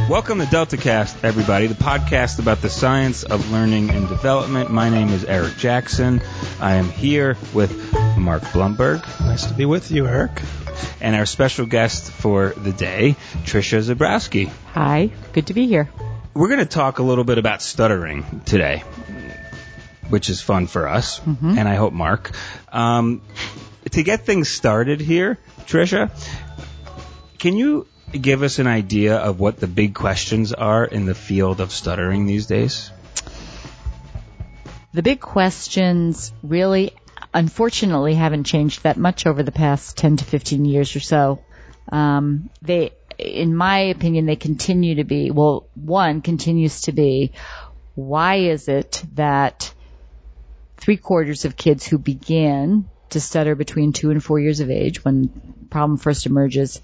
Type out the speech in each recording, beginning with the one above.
Welcome to DeltaCast, everybody, the podcast about the science of learning and development. My name is Eric Jackson. I am here with Mark Blumberg. Nice to be with you, Eric. And our special guest for the day, Tricia Zabrowski. Hi, good to be here. We're going to talk a little bit about stuttering today, which is fun for us, and I hope Mark. To get things started here, Tricia, can you give us an idea of what the big questions are in the field of stuttering these days? The big questions really, unfortunately, haven't changed that much over the past 10 to 15 years or so. They, in my opinion, they continue to be, well, one continues to be, why is it that 3/4 of kids who begin to stutter between 2 and 4 years of age, when the problem first emerges,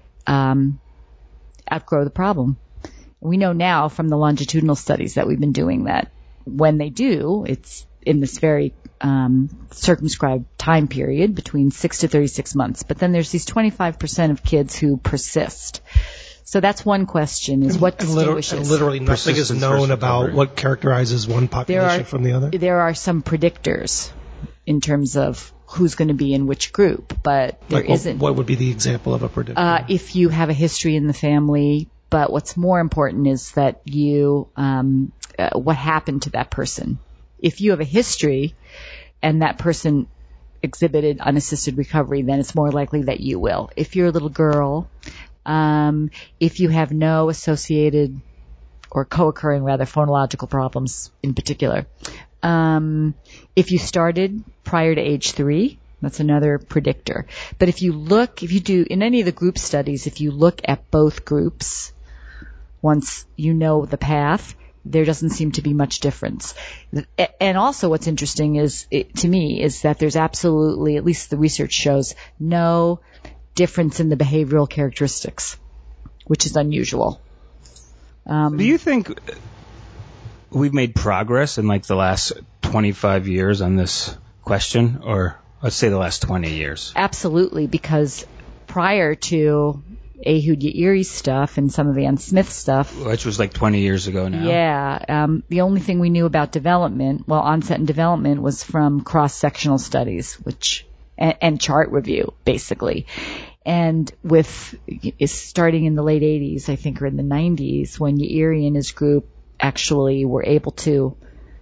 outgrow the problem? We know now from the longitudinal studies that we've been doing that when they do, it's in this very circumscribed time period between 6 to 36 months. But then there's these 25% of kids who persist. So that's one question, is what distinguishes. Literally nothing is known about what characterizes one population from the other? There are some predictors in terms of who's going to be in which group, but there isn't. What would be the example of a predictor? If you have a history in the family, but what's more important is that you, what happened to that person. If you have a history and that person exhibited unassisted recovery, then it's more likely that you will. If you're a little girl, if you have no associated or co-occurring, rather, phonological problems in particular, if you started prior to age 3, that's another predictor. But if you do, in any of the group studies, if you look at both groups, once you know the path, there doesn't seem to be much difference. And also what's interesting to me, is that there's absolutely, at least the research shows, no difference in the behavioral characteristics, which is unusual. Do you think we've made progress in like the last 25 years on this question, or let's say the last 20 years? Absolutely, because prior to Ehud Yairi's stuff and some of the Ann Smith stuff, which was like 20 years ago now. Yeah, the only thing we knew about development, onset and development, was from cross-sectional studies, and chart review, basically. And starting in the late 80s, I think, or in the 90s, when Yairi and his group actually were able to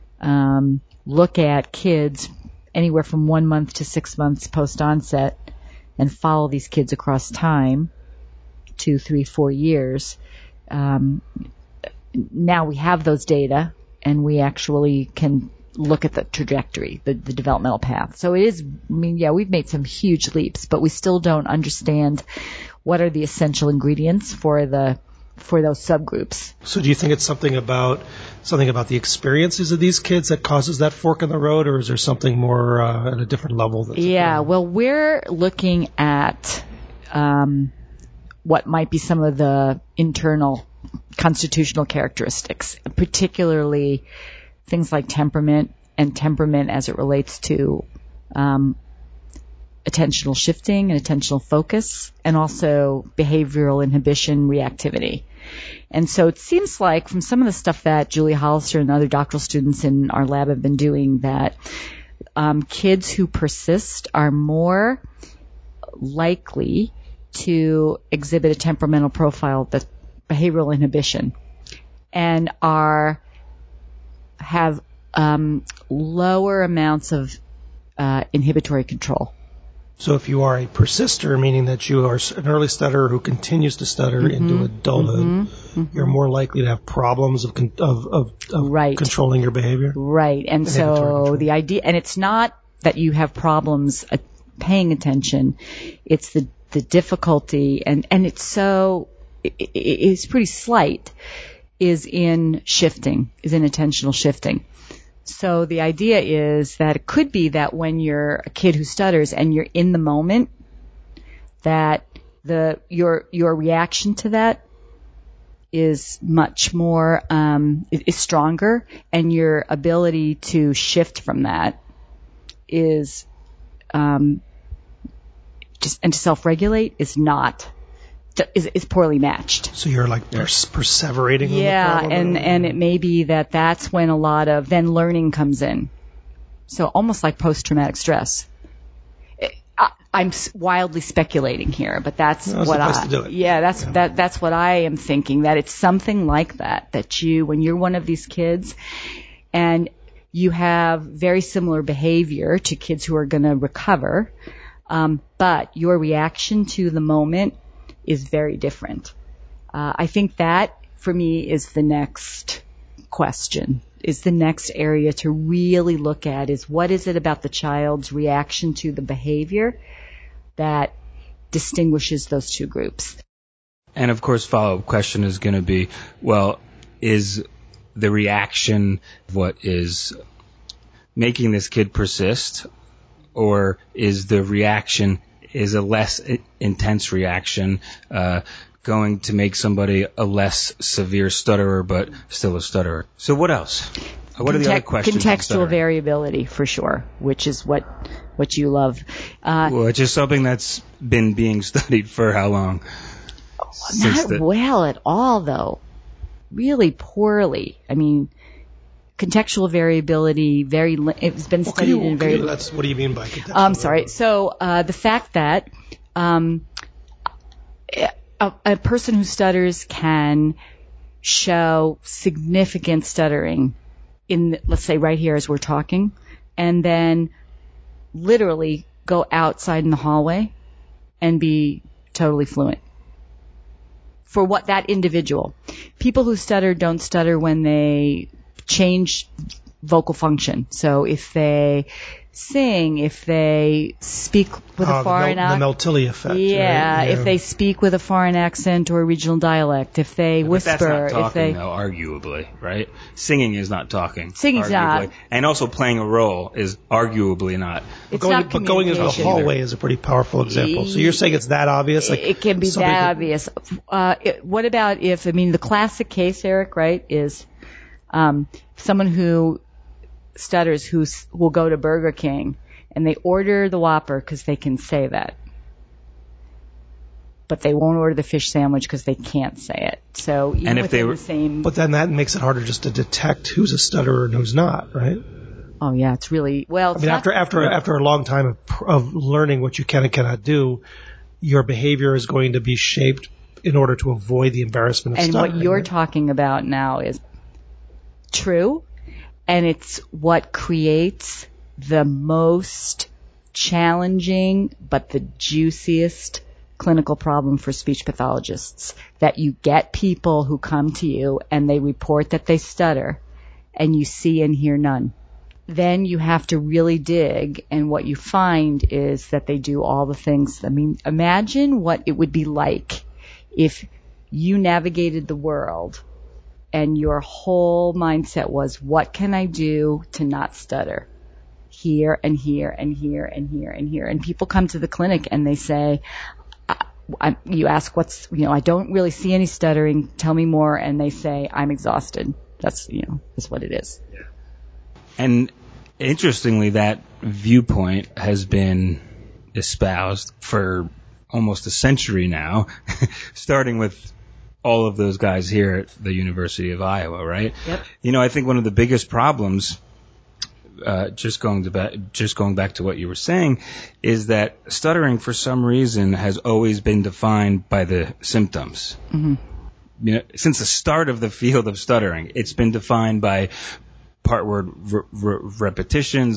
look at kids anywhere from 1 month to 6 months post-onset and follow these kids across time, 2, 3, 4 years. Now we have those data, and we actually can look at the trajectory, the developmental path. So it is, we've made some huge leaps, but we still don't understand what are the essential ingredients for those subgroups. So do you think it's something about the experiences of these kids that causes that fork in the road, or is there something more at a different level? Well, we're looking at what might be some of the internal constitutional characteristics, particularly things like temperament as it relates to attentional shifting and attentional focus, and also behavioral inhibition reactivity. And so it seems like from some of the stuff that Julie Hollister and other doctoral students in our lab have been doing, that kids who persist are more likely to exhibit a temperamental profile that's behavioral inhibition, and have lower amounts of inhibitory control. So if you are a persister, meaning that you are an early stutterer who continues to stutter into adulthood, you're more likely to have problems of controlling your behavior. Right. And so the idea, and it's not that you have problems paying attention, it's the difficulty, and it's pretty slight, is in attentional shifting. So the idea is that it could be that when you're a kid who stutters and you're in the moment, that your reaction to that is much more is stronger, and your ability to shift from that is just, and to self-regulate is not is poorly matched. So you're like perseverating on the problem? And it may be that's when a lot of then learning comes in. So almost like post-traumatic stress. I'm wildly speculating here, but that's what that's what I am thinking, that it's something like that when you're one of these kids and you have very similar behavior to kids who are going to recover, but your reaction to the moment is very different. I think that, for me, is the next question, is the next area to really look at, is what is it about the child's reaction to the behavior that distinguishes those two groups. And, of course, follow-up question is going to be, well, is the reaction what is making this kid persist, or is the reaction is a less intense reaction going to make somebody a less severe stutterer but still a stutterer? So what else? What are the other questions? Contextual variability, for sure, which is what you love. Which is something that's been being studied for how long? Not well at all, though. Really poorly. I mean, contextual variability, it's been studied in very... What do you mean by contextual I'm sorry. So the fact that a person who stutters can show significant stuttering in, let's say, right here as we're talking, and then literally go outside in the hallway and be totally fluent. For what that individual. People who stutter don't stutter when they change vocal function. So if they sing, if they speak with a foreign accent. The Meltilli effect. Yeah, right? If they speak with a foreign accent or a regional dialect, if they whisper. But that's not talking, though, arguably, right? Singing is not talking. Singing's arguably. not. And also playing a role is arguably not. It's not but going into the hallway is a pretty powerful example. So you're saying it's that obvious? Like it can be that obvious. What about the classic case, Eric, right, is someone who stutters who will go to Burger King and they order the Whopper because they can say that, but they won't order the fish sandwich because they can't say it. So even within the same, but then that makes it harder just to detect who's a stutterer and who's not, right? Oh yeah, it's really well. After a long time of learning what you can and cannot do, your behavior is going to be shaped in order to avoid the embarrassment of stuttering. And what you're talking about now is true. And it's what creates the most challenging but the juiciest clinical problem for speech pathologists, that you get people who come to you and they report that they stutter and you see and hear none. Then you have to really dig, and what you find is that they do all the things. I mean, imagine what it would be like if you navigated the world and your whole mindset was, what can I do to not stutter? Here and here and here and here and here. And people come to the clinic and they say, you ask I don't really see any stuttering. Tell me more. And they say, I'm exhausted. That's what it is. Yeah. And interestingly, that viewpoint has been espoused for almost a century now, starting with all of those guys here at the University of Iowa, right? Yep. I think one of the biggest problems, just going back to what you were saying, is that stuttering for some reason has always been defined by the symptoms. Mm-hmm. Since the start of the field of stuttering, it's been defined by part word repetitions,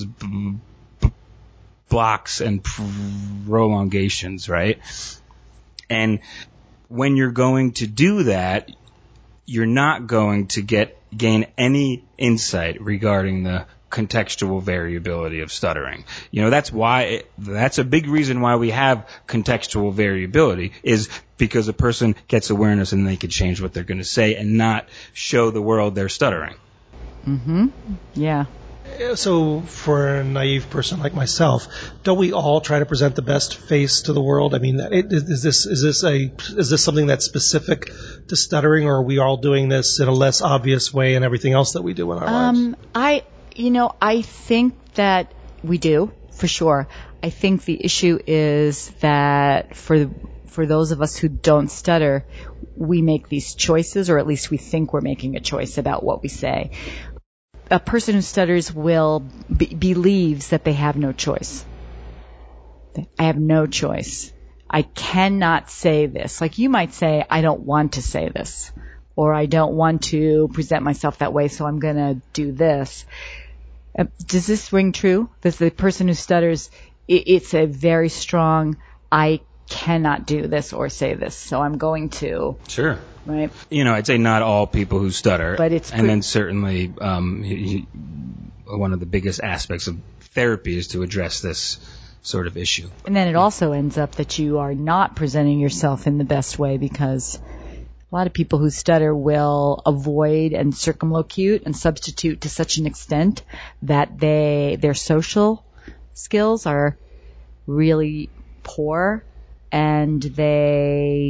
blocks, and prolongations, right? And when you're going to do that, you're not going to gain any insight regarding the contextual variability of stuttering. That's a big reason why we have contextual variability, is because a person gets awareness and they can change what they're going to say and not show the world they're stuttering. Mm-hmm. Yeah. So for a naive person like myself, don't we all try to present the best face to the world? I mean, is this something that's specific to stuttering, or are we all doing this in a less obvious way in everything else that we do in our lives? I think that we do, for sure. I think the issue is that for for those of us who don't stutter, we make these choices, or at least we think we're making a choice about what we say. A person who stutters believes that they have no choice. I have no choice. I cannot say this. Like you might say, I don't want to say this, or I don't want to present myself that way, so I'm going to do this. Does this ring true? Does the person who stutters, it's a very strong, I cannot do this or say this, so I'm going to. Sure. Right? I'd say not all people who stutter. But it's and then certainly one of the biggest aspects of therapy is to address this sort of issue. And then it also ends up that you are not presenting yourself in the best way, because a lot of people who stutter will avoid and circumlocute and substitute to such an extent that their social skills are really poor, and they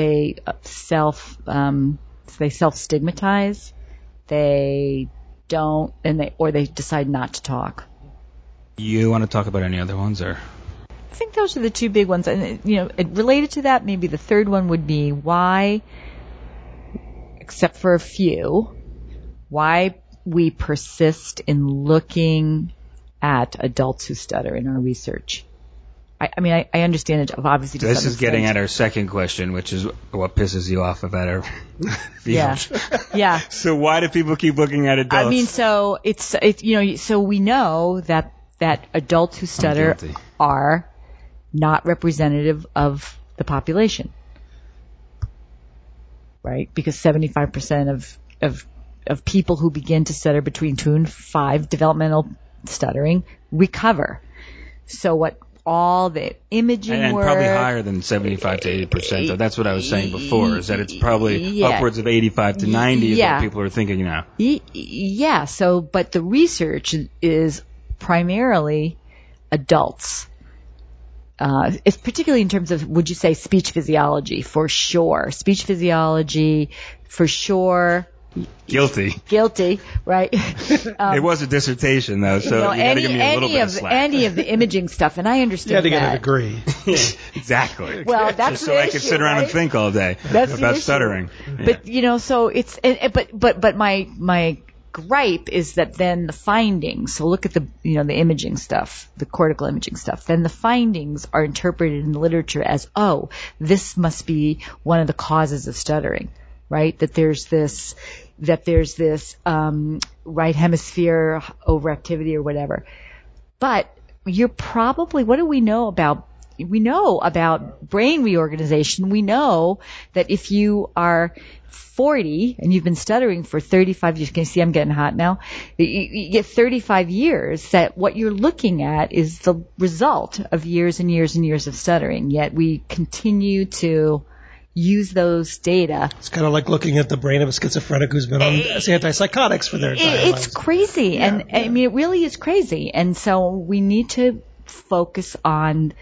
self-stigmatize. They don't, or they decide not to talk. You want to talk about any other ones, or? I think those are the two big ones. And, related to that, maybe the third one would be why, except for a few, why we persist in looking at adults who stutter in our research. I understand it obviously. This is getting at our second question, which is what pisses you off about our field. Yeah. So why do people keep looking at adults? So so we know that adults who stutter are not representative of the population, right? Because 75% of people who begin to stutter between 2 and 5 developmental stuttering recover. So what all the imaging and work, probably higher than 75 to 80%. So that's what I was saying before, is that it's probably upwards of 85 to 90 is what people are thinking now. Yeah. So, but the research is primarily adults. It's particularly in terms of, would you say, speech physiology? For sure. Speech physiology, for sure. Guilty, right? It was a dissertation, though, so you got to give me a little bit of slack. Any of the imaging stuff, and I understand that. You had to get a degree. Exactly. Well, that's just so I could sit around and think all day about stuttering. But so it's, but my gripe is that then the findings. So look at the the imaging stuff, the cortical imaging stuff. Then the findings are interpreted in the literature as, oh, this must be one of the causes of stuttering. Right? That there's this right hemisphere overactivity or whatever. But you're probably, what do we know about? We know about brain reorganization. We know that if you are 40 and you've been stuttering for 35 years, can you see I'm getting hot now? You get 35 years, that what you're looking at is the result of years and years and years of stuttering. Yet we continue to use those data. It's kind of like looking at the brain of a schizophrenic who's been on antipsychotics for their entire lives. It's crazy. Yeah, and I mean, it really is crazy. And so we need to focus on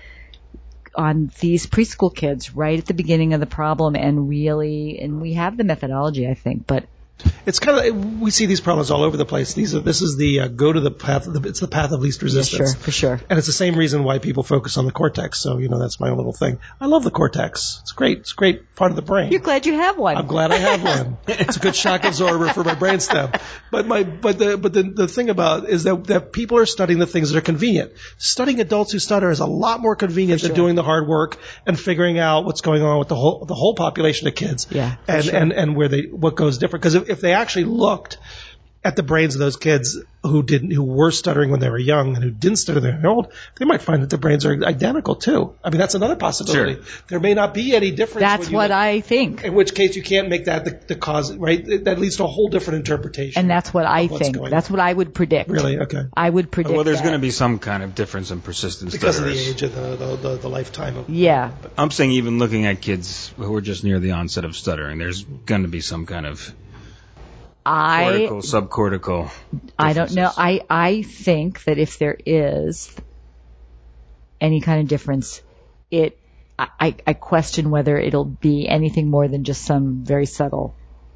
these preschool kids right at the beginning of the problem, and we have the methodology, I think, but it's kind of, we see these problems all over the place. This is the go to the path. It's the path of least resistance. Yeah, for sure. And it's the same reason why people focus on the cortex. So that's my own little thing. I love the cortex. It's great. It's a great part of the brain. You're glad you have one. I'm glad I have one. It's a good shock absorber for my brainstem. But the thing about is that people are studying the things that are convenient. Studying adults who stutter is a lot more convenient than doing the hard work and figuring out what's going on with the whole population of kids. Yeah. And what goes different. Because if they actually looked at the brains of those kids who were stuttering when they were young and who didn't stutter when they were old, they might find that their brains are identical too. I mean, that's another possibility. Sure. There may not be any difference. That's what I think. In which case, you can't make that the cause, right? That leads to a whole different interpretation. And that's what I think. That's what I would predict. Really? Okay. I would predict. Well, there's going to be some kind of difference in persistence because of the age and the lifetime of. Yeah. I'm saying even looking at kids who are just near the onset of stuttering, there's going to be some kind of cortical, subcortical differences. I don't know. I think that if there is any kind of difference, I question whether it'll be anything more than just some very subtle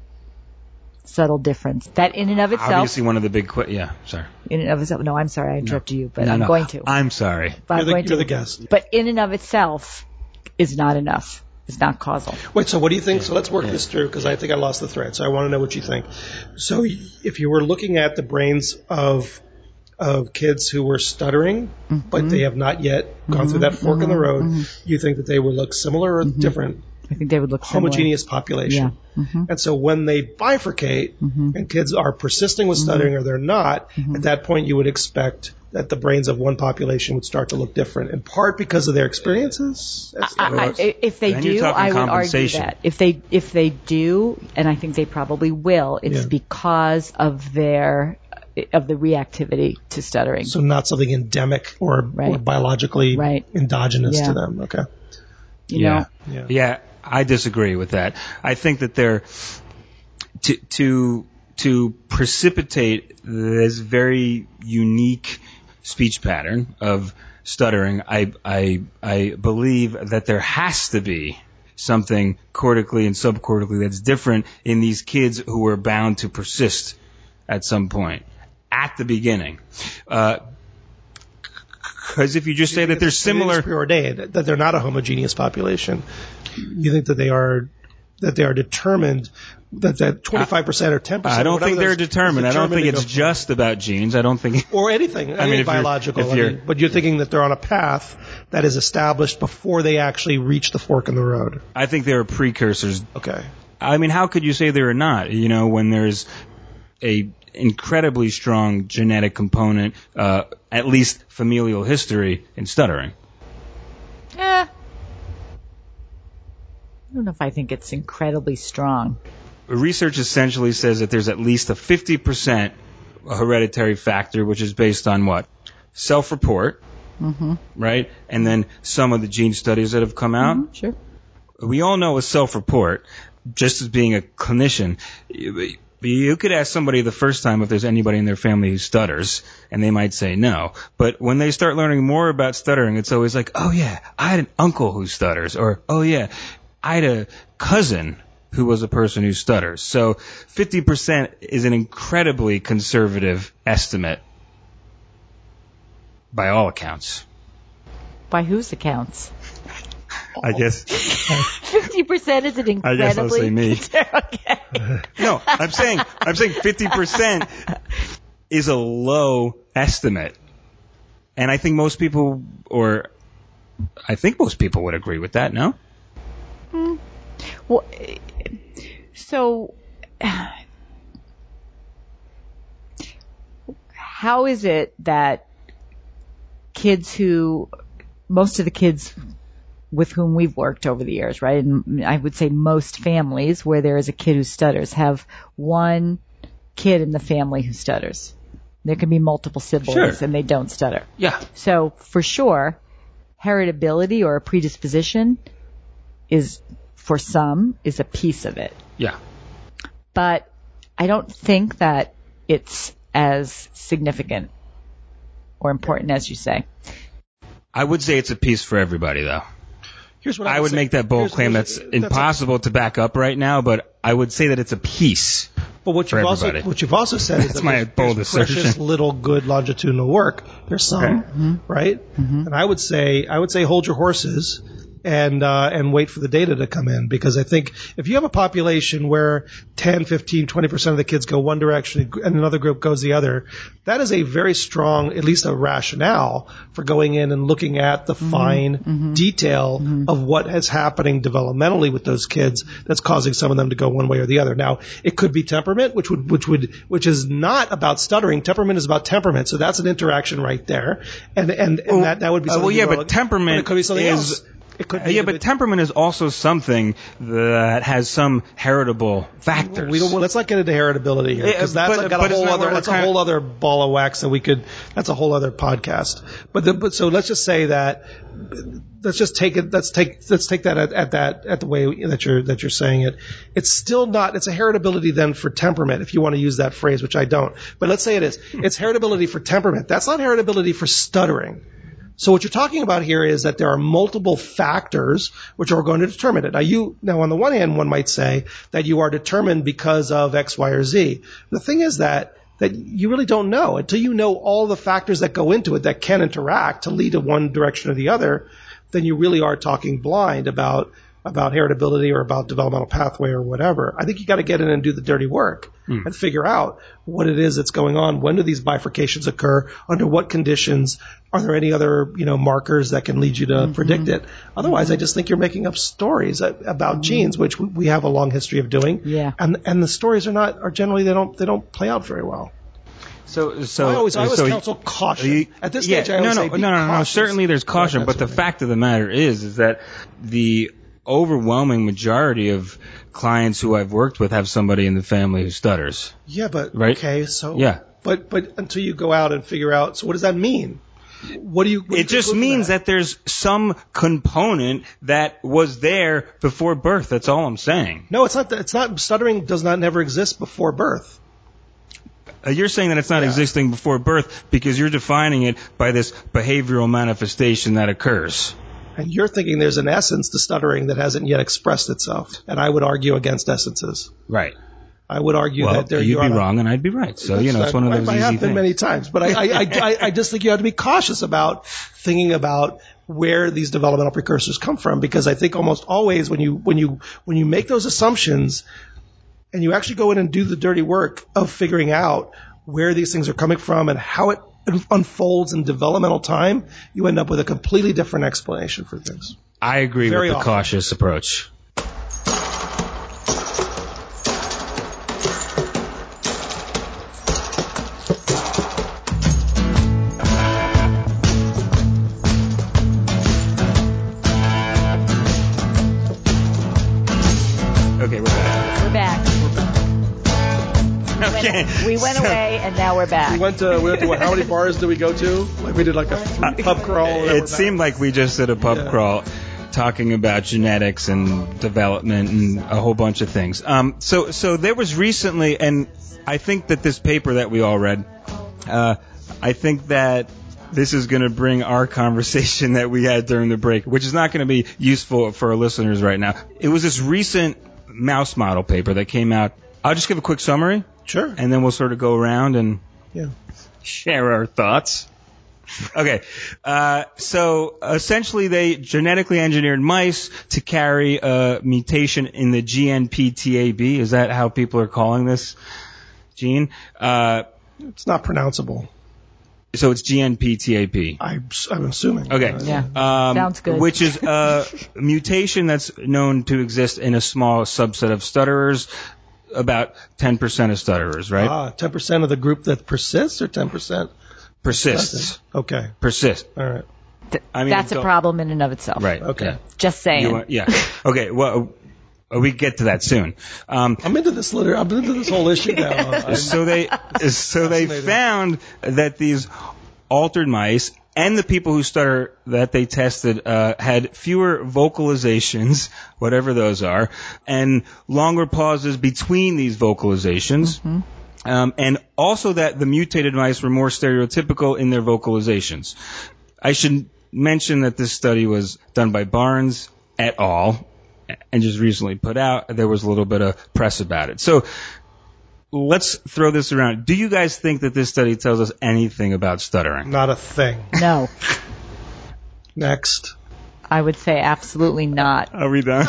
difference. That in and of itself. Obviously, one of the big sorry. In and of itself. No, I'm sorry. I interrupted you, but going to. I'm sorry. You're the guest. But in and of itself is not enough. is not causal. Wait, so what do you think? So let's work this through, because I think I lost the thread. So I want to know what you think. So if you were looking at the brains of kids who were stuttering, but they have not yet gone through that fork in the road, you think that they would look similar or different? I think they would look similar. Homogeneous population. Yeah. And so when they bifurcate and kids are persisting with stuttering or they're not, at that point you would expect that the brains of one population would start to look different, in part because of their experiences? If they do, I would argue that. If they do, and I think they probably will, it's because of the reactivity to stuttering. So not something endemic or biologically endogenous to them. Okay. You know? Yeah, I disagree with that. I think that they're to precipitate this very unique speech pattern of stuttering. I believe that there has to be something cortically and subcortically that's different in these kids who are bound to persist at some point at the beginning. Because if you just say that they're similar, preordained, that they're not a homogeneous population, you think that they are determined, that 25% or 10%. I don't think they're determined. I don't think it's just about genes. I don't think or anything. I mean, biological. But you're thinking that they're on a path that is established before they actually reach the fork in the road. I think they are precursors. Okay. I mean, how could you say they're not? You know, when there's a incredibly strong genetic component, at least familial history in stuttering. I don't know if I think it's incredibly strong. Research essentially says that there's at least a 50% hereditary factor, which is based on what? Self-report, right? And then some of the gene studies that have come out. Sure. We all know a self-report, just as being a clinician. You could ask somebody the first time if there's anybody in their family who stutters, and they might say no. But when they start learning more about stuttering, it's always like, oh yeah, I had an uncle who stutters, or oh yeah, I had a cousin who was a person who stutters. So 50% is an incredibly conservative estimate by all accounts. By whose accounts? I guess 50% is an incredibly. I guess I'll say me. Okay. No, I'm saying 50% is a low estimate, and I think most people would agree with that. No. Well, so how is it that most of the kids with whom we've worked over the years, right? And I would say most families where there is a kid who stutters have one kid in the family who stutters. There can be multiple siblings and they don't stutter. Yeah. So for sure, heritability or a predisposition for some is a piece of it. Yeah. But I don't think that it's as significant or important as you say. I would say it's a piece for everybody, though. Here's what I would make that bold claim that's impossible to back up right now, but I would say that it's a piece. But what you've also said is that's my bold assertion. Precious little good longitudinal work. There's some, right? And I would say hold your horses and wait for the data to come in, because I think if you have a population where 10, 15, 20% of the kids go one direction and another group goes the other, that is a very strong, at least a rationale for going in and looking at the fine detail of what is happening developmentally with those kids that's causing some of them to go one way or the other. Now, it could be temperament, which is not about stuttering. Temperament is about temperament, so that's an interaction right there, and that would be something. But temperament it could be something else. But temperament is also something that has some heritable factors. Let's not get into heritability here, because that's a whole other ball of wax that's a whole other podcast. But so let's just say that, let's take that at the way that you're saying it. It's still not, it's a heritability then for temperament, if you want to use that phrase, which I don't. But let's say it is. It's heritability for temperament. That's not heritability for stuttering. So what you're talking about here is that there are multiple factors which are going to determine it. Now on the one hand, one might say that you are determined because of X, Y, or Z. The thing is that you really don't know until you know all the factors that go into it that can interact to lead to one direction or the other. Then you really are talking blind about about heritability or about developmental pathway or whatever. I think you got to get in and do the dirty work and figure out what it is that's going on. When do these bifurcations occur? Under what conditions? Are there any other, markers that can lead you to predict it? Otherwise, I just think you're making up stories about genes, which we have a long history of doing. Yeah. And the stories are generally, they don't play out very well. So I always counsel caution. At this stage, I always say be cautious. Certainly there's caution, but the fact of the matter is that the overwhelming majority of clients who I've worked with have somebody in the family who stutters. Yeah, but right? Okay, so yeah, but until you go out and figure out, so what does that mean? It just means that there's some component that was there before birth. That's all I'm saying. No, it's not. It's not. Stuttering does not never exist before birth. You're saying that it's not existing before birth because you're defining it by this behavioral manifestation that occurs. And you're thinking there's an essence to stuttering that hasn't yet expressed itself. And I would argue against essences. Right. I would argue that you'd be wrong and I'd be right. So, it's one of those easy things. I have been many times. But I just think you have to be cautious about thinking about where these developmental precursors come from, because I think almost always when you make those assumptions and you actually go in and do the dirty work of figuring out where these things are coming from and how it unfolds in developmental time, you end up with a completely different explanation for things. I agree with the cautious approach. Okay, we're back. We went away, and now we're back. We went to how many bars did we go to? Like we did like a pub crawl. It seemed like we just did a pub crawl, talking about genetics and development and a whole bunch of things. So there was recently, and I think that this paper that we all read, I think that this is going to bring our conversation that we had during the break, which is not going to be useful for our listeners right now. It was this recent mouse model paper that came out. I'll just give a quick summary. Sure. And then we'll sort of go around and share our thoughts. Okay. So essentially they genetically engineered mice to carry a mutation in the GNPTAB. Is that how people are calling this gene? It's not pronounceable. So it's GNPTAB. I'm assuming. Okay. Sounds good. Which is a mutation that's known to exist in a small subset of stutterers. About 10% of stutterers, right? 10% of the group that persists, or 10%? Persists. Okay. Persist. All right. That's a problem in and of itself. Right. Okay. Yeah. Just saying. Okay. Well, we get to that soon. I'm into this I'm into this whole issue now. So they found that these altered mice and the people who stutter that they tested had fewer vocalizations, whatever those are, and longer pauses between these vocalizations. Mm-hmm. And also that the mutated mice were more stereotypical in their vocalizations. I should mention that this study was done by Barnes et al. And just recently put out. There was a little bit of press about it. So let's throw this around. Do you guys think that this study tells us anything about stuttering? Not a thing. No. Next. I would say absolutely not. Are we done?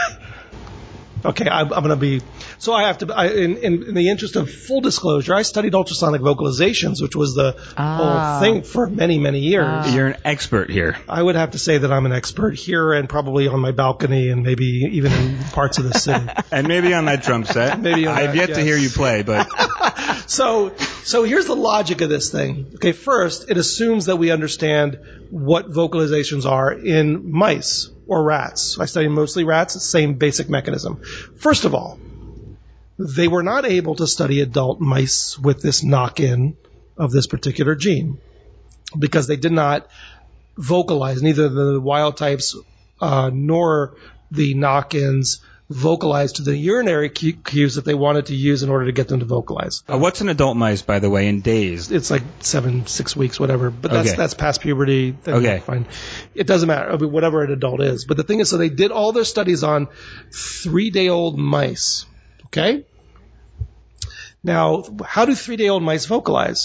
Okay, I'm going to be... So I have to... In the interest of full disclosure, I studied ultrasonic vocalizations, which was the whole thing for many, many years. You're an expert here. I would have to say that I'm an expert here and probably on my balcony and maybe even in parts of the city. And maybe on that drum set. I've yet to hear you play, but... So here's the logic of this thing. Okay, first, it assumes that we understand what vocalizations are in mice or rats. I study mostly rats, same basic mechanism. First of all, they were not able to study adult mice with this knock-in of this particular gene because they did not vocalize, neither the wild types nor the knock-ins vocalized to the urinary cues that they wanted to use in order to get them to vocalize. What's an adult mice, by the way, in days? It's like 6 weeks, whatever. But that's past puberty. Okay. Fine. It doesn't matter. I mean, whatever an adult is. But the thing is, so they did all their studies on 3-day-old mice. Okay? Now, how do 3-day-old mice vocalize?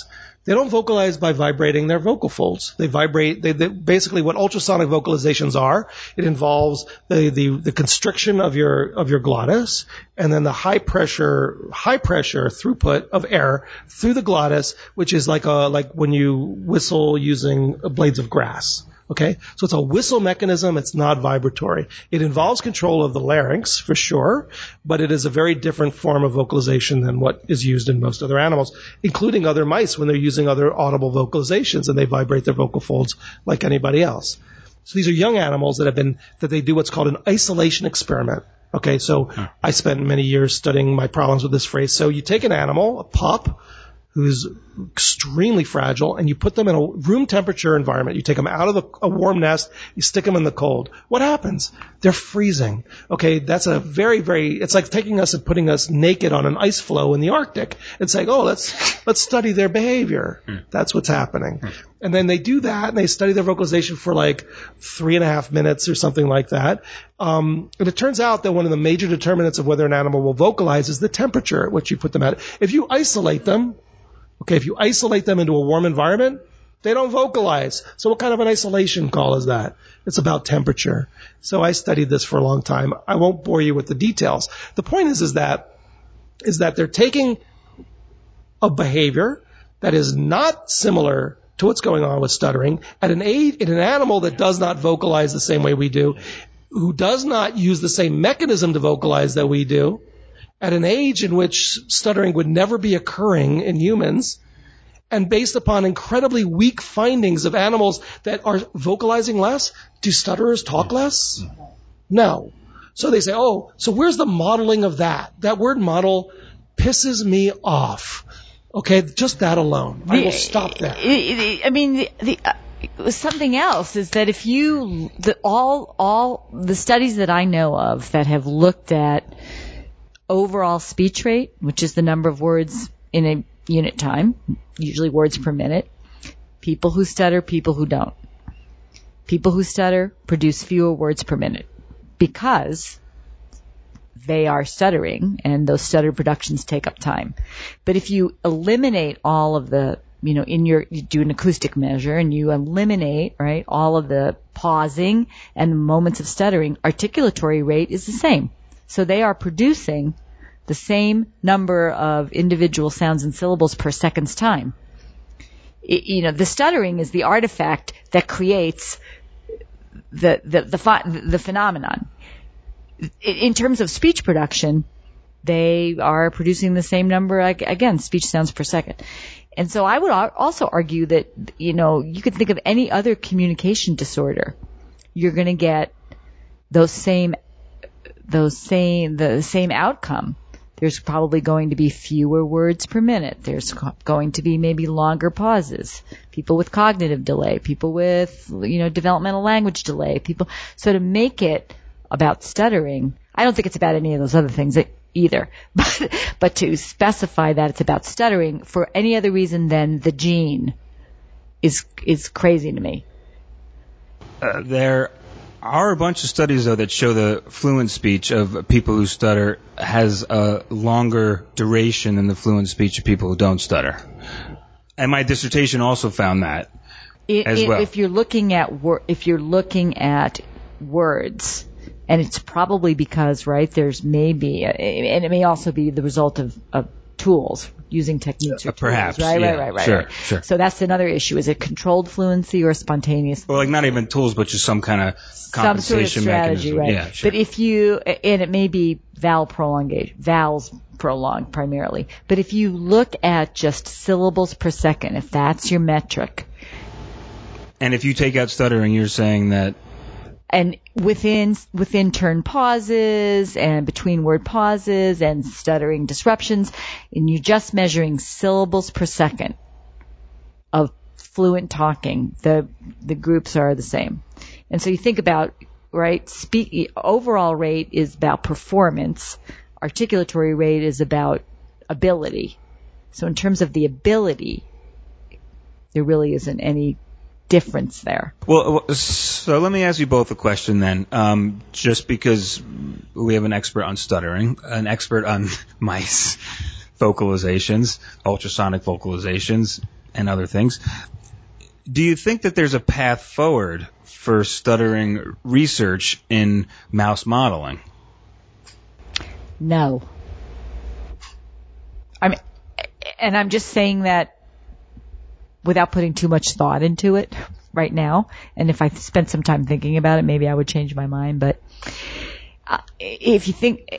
They don't vocalize by vibrating their vocal folds. They vibrate. They basically what ultrasonic vocalizations are. It involves the constriction of your glottis, and then the high pressure throughput of air through the glottis, which is like when you whistle using blades of grass. Okay, so it's a whistle mechanism. It's not vibratory. It involves control of the larynx for sure, but it is a very different form of vocalization than what is used in most other animals, including other mice when they're using other audible vocalizations and they vibrate their vocal folds like anybody else. So these are young animals that they do what's called an isolation experiment. Okay, so I spent many years studying my problems with this phrase. So you take an animal, a pup, who's extremely fragile, and you put them in a room temperature environment. You take them out of a warm nest, you stick them in the cold. What happens? They're freezing. Okay, that's a very, very, it's like taking us and putting us naked on an ice floe in the Arctic and saying, oh, let's study their behavior. That's what's happening. And then they do that, and they study their vocalization for like 3.5 minutes or something like that. And it turns out that one of the major determinants of whether an animal will vocalize is the temperature at which you put them at. If you isolate them into a warm environment, they don't vocalize. So what kind of an isolation call is that? It's about temperature. So I studied this for a long time. I won't bore you with the details. The point is that they're taking a behavior that is not similar to what's going on with stuttering in an animal that does not vocalize the same way we do, who does not use the same mechanism to vocalize that we do, at an age in which stuttering would never be occurring in humans, and based upon incredibly weak findings of animals that are vocalizing less. Do stutterers talk less? No. So they say, oh, so where's the modeling of that? That word model pisses me off. Okay, just that alone. I will stop there. Something else is that if all the studies that I know of that have looked at overall speech rate, which is the number of words in a unit time, usually words per minute, people who stutter, people who don't. People who stutter produce fewer words per minute because they are stuttering, and those stutter productions take up time. But if you eliminate all of the, you do an acoustic measure and you eliminate, right, all of the pausing and moments of stuttering, articulatory rate is the same. So they are producing the same number of individual sounds and syllables per second's time. The stuttering is the artifact that creates the phenomenon. In terms of speech production, they are producing the same number, again, speech sounds per second. And so I would also argue that, you could think of any other communication disorder. You're going to get the same outcome. There's probably going to be fewer words per minute. There's going to be maybe longer pauses. People with cognitive delay, people with, developmental language delay, so to make it about stuttering, I don't think it's about any of those other things either. But to specify that it's about stuttering for any other reason than the gene is crazy to me. There are a bunch of studies, though, that show the fluent speech of people who stutter has a longer duration than the fluent speech of people who don't stutter. And my dissertation also found that as well. If you're looking at words, and it's probably because, right, there's maybe, and it may also be the result of tools, using techniques or perhaps, tools, right? Yeah, Right. Sure. So that's another issue. Is it controlled fluency or spontaneous? Well, not even tools, but just some kind of compensation some sort of strategy, mechanism. right? Yeah, sure. But and it may be vowels prolonged primarily. But if you look at just syllables per second, if that's your metric. And if you take out stuttering, you're saying that. And within turn pauses and between word pauses and stuttering disruptions, and you're just measuring syllables per second of fluent talking, the groups are the same. And so you think about, right, overall rate is about performance, articulatory rate is about ability. So in terms of the ability, there really isn't any difference there. Well, so let me ask you both a question then, just because we have an expert on stuttering, an expert on mice vocalizations, ultrasonic vocalizations, and other things. Do you think that there's a path forward for stuttering research in mouse modeling? No. And I'm just saying that without putting too much thought into it right now. And if I spent some time thinking about it, maybe I would change my mind. But if you think,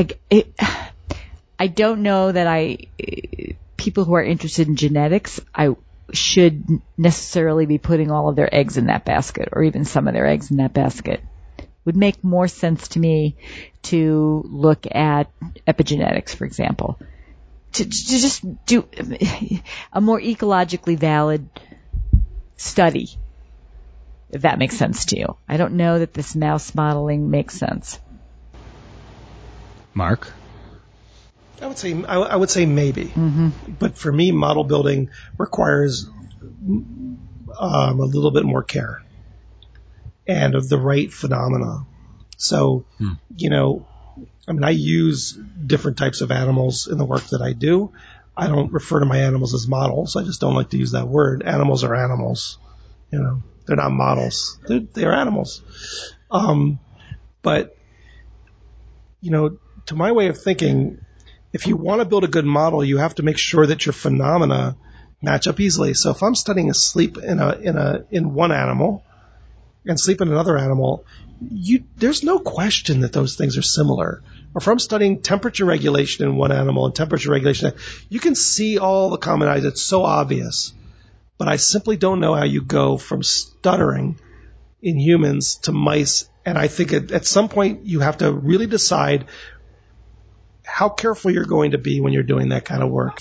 I don't know that people who are interested in genetics, I should necessarily be putting all of their eggs in that basket, or even some of their eggs in that basket. It would make more sense to me to look at epigenetics, for example, to just do a more ecologically valid study, if that makes sense to you. I don't know that this mouse modeling makes sense. Mark? I would say maybe, but for me, model building requires a little bit more care and of the right phenomena. So, I use different types of animals in the work that I do. I don't refer to my animals as models. I just don't like to use that word. Animals are animals. They're not models. They're animals. But to my way of thinking, if you want to build a good model, you have to make sure that your phenomena match up easily. So if I'm studying a sleep in one animal and sleep in another animal, there's no question that those things are similar. Or if I'm studying temperature regulation in one animal and temperature regulation, you can see all the commonalities. It's so obvious. But I simply don't know how you go from stuttering in humans to mice. And I think at some point you have to really decide how careful you're going to be when you're doing that kind of work.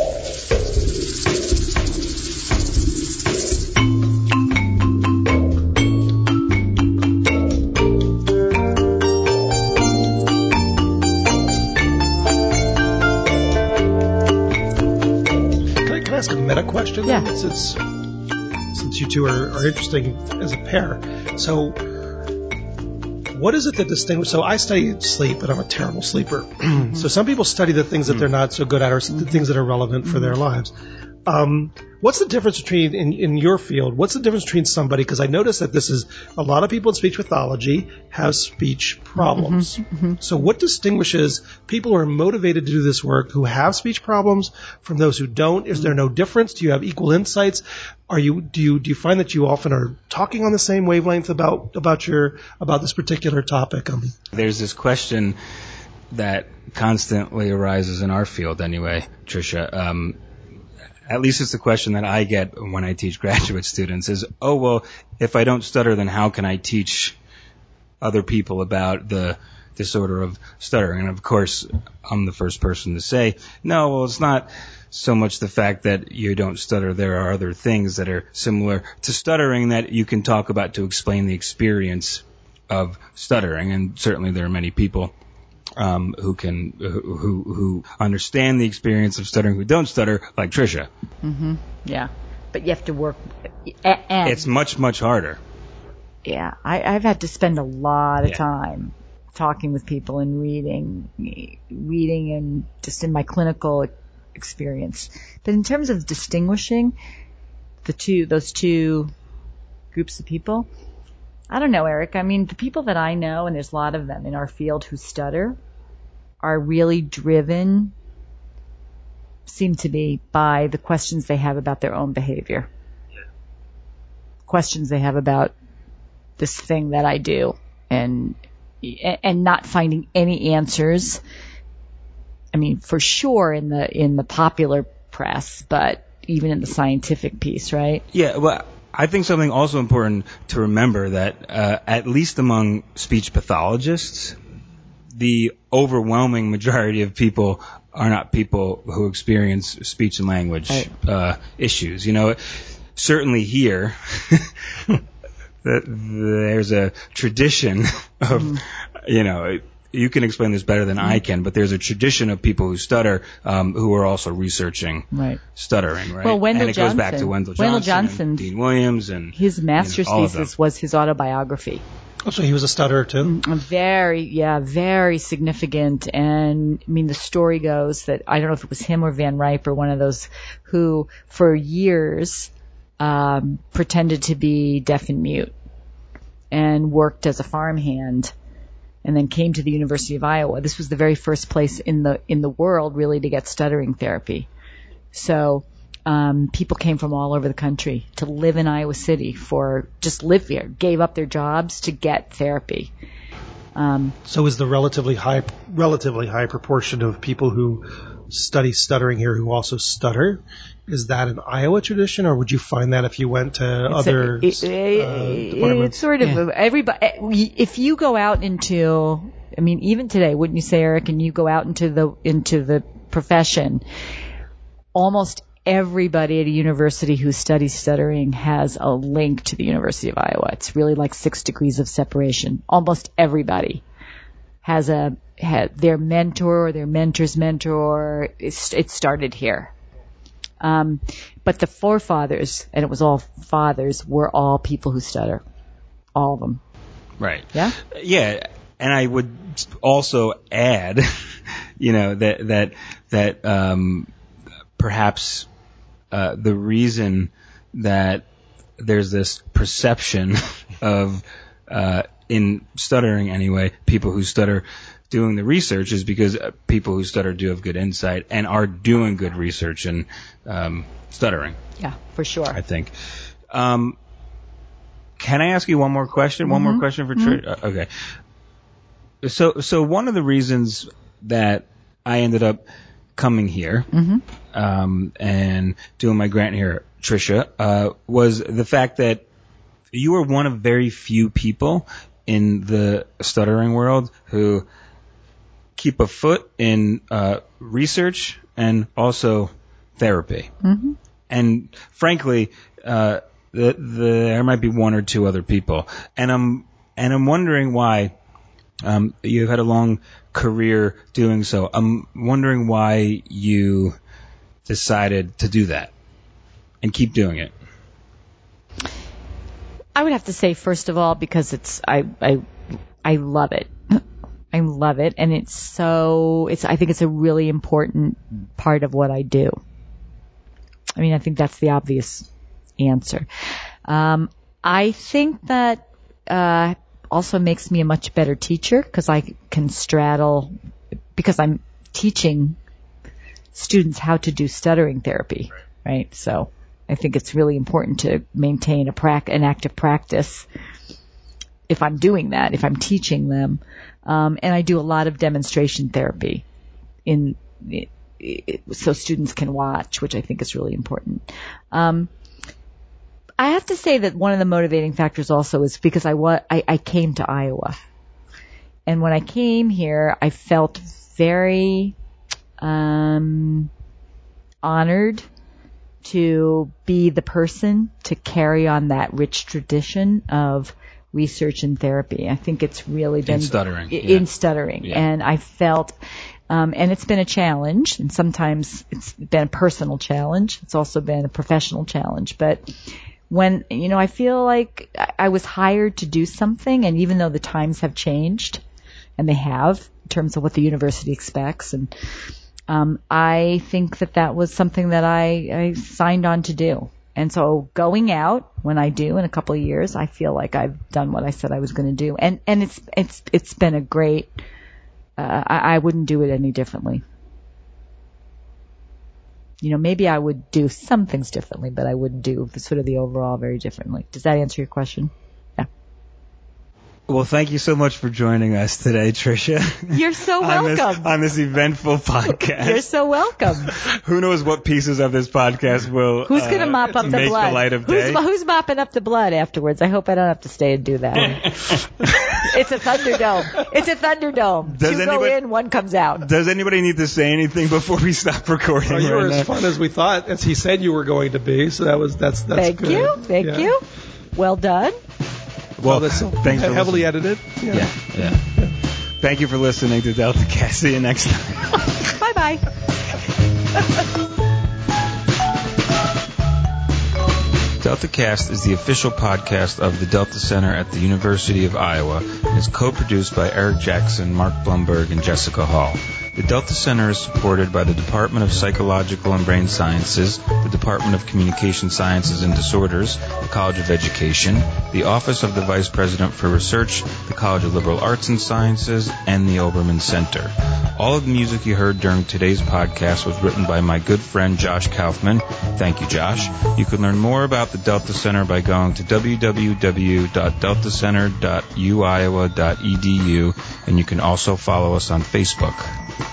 Can I ask a meta question? Yeah. Since you two are interesting as a pair. So what is it that distinguishes? So I study sleep, and I'm a terrible sleeper. So some people study the things that they're not so good at, or the things that are relevant for their lives. What's the difference between, in your field, what's the difference between somebody, because I notice that a lot of people in speech pathology have speech problems. So what distinguishes people who are motivated to do this work, who have speech problems, from those who don't? Is there no difference? Do you have equal insights? Do you find that you often are talking on the same wavelength about this particular topic? There's this question that constantly arises in our field anyway, Tricia. At least it's the question that I get when I teach graduate students is, if I don't stutter, then how can I teach other people about the disorder of stuttering? And of course, I'm the first person to say, no, it's not so much the fact that you don't stutter. There are other things that are similar to stuttering that you can talk about to explain the experience of stuttering. And certainly there are many people who understand the experience of stuttering who don't stutter, like Tricia. Yeah, but you have to work. It's much, much harder. Yeah, I've had to spend a lot of time talking with people and reading and just in my clinical experience. But in terms of distinguishing those two groups of people, I don't know, Eric. I mean, the people that I know, and there's a lot of them in our field who stutter, are really driven, seem to be, by the questions they have about their own behavior. Questions they have about this thing that I do, and not finding any answers. I mean, for sure in the popular press, but even in the scientific piece, right? Yeah, well, I think something also important to remember that at least among speech pathologists, the overwhelming majority of people are not people who experience speech and language issues. Certainly here, there's a tradition of, you can explain this better than I can, but there's a tradition of people who stutter who are also researching stuttering, right? Well, and it goes back to Wendell Johnson and Dean Williams. And his master's thesis was his autobiography. So he was a stutterer too? Very significant. And I mean, the story goes that, I don't know if it was him or Van Riper, one of those, who for years pretended to be deaf and mute and worked as a farmhand, and then came to the University of Iowa. This was the very first place in the world really to get stuttering therapy. So people came from all over the country to live in Iowa City just live here, gave up their jobs to get therapy. So is the relatively high proportion of people who study stuttering here who also stutter? Is that an Iowa tradition, or would you find that if you went to other departments? It's sort of everybody. If you go out into, I mean, even today, wouldn't you say, Eric? And you go out into the profession, almost everybody at a university who studies stuttering has a link to the University of Iowa. It's really like 6 degrees of separation. Almost everybody has their mentor or their mentor's mentor. It started here. But the forefathers, and it was all fathers, were all people who stutter. All of them. Right. Yeah? Yeah. And I would also add, that perhaps the reason that there's this perception of, in stuttering anyway, people who stutter doing the research is because people who stutter do have good insight and are doing good research in stuttering. Yeah, for sure. I think. Can I ask you one more question? Mm-hmm. One more question for Trish? Okay. So one of the reasons that I ended up coming here and doing my grant here, Tricia, was the fact that you are one of very few people in the stuttering world who keep a foot in research and also therapy. Mm-hmm. And frankly, there might be one or two other people, and I'm wondering why. You've had a long career doing so. I'm wondering why you decided to do that and keep doing it. I would have to say, first of all, because I love it. I love it, and I think it's a really important part of what I do. I mean, I think that's the obvious answer. I think that also makes me a much better teacher because I can straddle, because I'm teaching students how to do stuttering therapy, right? So I think it's really important to maintain an active practice if I'm doing that, if I'm teaching them. And I do a lot of demonstration therapy so students can watch, which I think is really important. I have to say that one of the motivating factors also is because I came to Iowa. And when I came here, I felt very honored to be the person to carry on that rich tradition of research and therapy. I think it's really been... In stuttering. Yeah. And I felt... and it's been a challenge, and sometimes it's been a personal challenge. It's also been a professional challenge. But when, I feel like I was hired to do something, and even though the times have changed, and they have, in terms of what the university expects, and I think that was something that I signed on to do. And so going out, when I do in a couple of years, I feel like I've done what I said I was going to do. And it's been a great, I wouldn't do it any differently. Maybe I would do some things differently, but I wouldn't do sort of the overall very differently. Does that answer your question? Yeah. Well, thank you so much for joining us today, Tricia. You're so welcome. On this eventful podcast. You're so welcome. Who knows what pieces of this podcast will Who's going to mop up the make blood? The light of day? Who's mopping up the blood afterwards? I hope I don't have to stay and do that. It's a Thunderdome. It's a Thunderdome. Two go in, one comes out. Does anybody need to say anything before we stop recording? Oh, you were as fun as we thought, as he said you were going to be. So that's Thank good. you. Thank you. Well done. Well, thanks for heavily listening. Edited. Yeah. Thank you for listening to Delta Cast. See you next time. Bye-bye. DeltaCast is the official podcast of the Delta Center at the University of Iowa and is co-produced by Eric Jackson, Mark Blumberg, and Jessica Hall. The Delta Center is supported by the Department of Psychological and Brain Sciences, the Department of Communication Sciences and Disorders, the College of Education, the Office of the Vice President for Research, the College of Liberal Arts and Sciences, and the Obermann Center. All of the music you heard during today's podcast was written by my good friend Josh Kaufman. Thank you, Josh. You can learn more about the Delta Center by going to www.deltacenter.uiowa.edu, and you can also follow us on Facebook.